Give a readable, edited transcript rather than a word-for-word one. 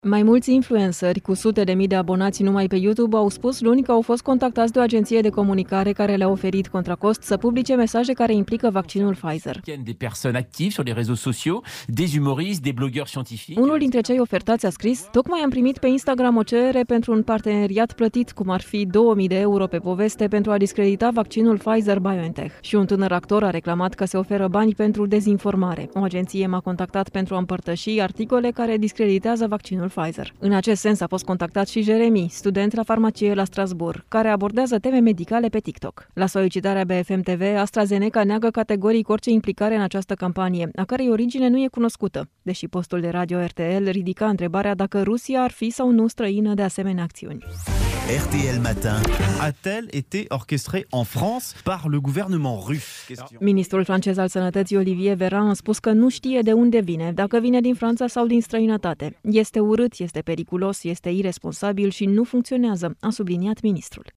Mai mulți influenceri cu sute de mii de abonați numai pe YouTube au spus luni că au fost contactați de o agenție de comunicare care le-a oferit contra cost să publice mesaje care implică vaccinul Pfizer. Unul dintre cei ofertați a scris: "Tocmai am primit pe Instagram o cerere pentru un parteneriat plătit, cum ar fi 2000 de euro pe poveste, pentru a discredita vaccinul Pfizer-BioNTech." Și un tânăr actor a reclamat că se oferă bani pentru dezinformare. O agenție m-a contactat pentru a împărtăși articole care discreditează vaccinul Pfizer. În acest sens a fost contactat și Jeremy, student la farmacie la Strasbourg, care abordează teme medicale pe TikTok. La solicitarea BFM TV, AstraZeneca neagă categoric orice implicare în această campanie, a cărei origine nu e cunoscută, deși postul de radio RTL ridica întrebarea dacă Rusia ar fi sau nu străină de asemenea acțiuni. RTL Matin. A-t-elle été orchestrée en France par le gouvernement russe? Ministrul francez al Sănătății Olivier Véran a spus că nu știe de unde vine, dacă vine din Franța sau din străinătate. Este urât, este periculos, este iresponsabil și nu funcționează, a subliniat ministrul.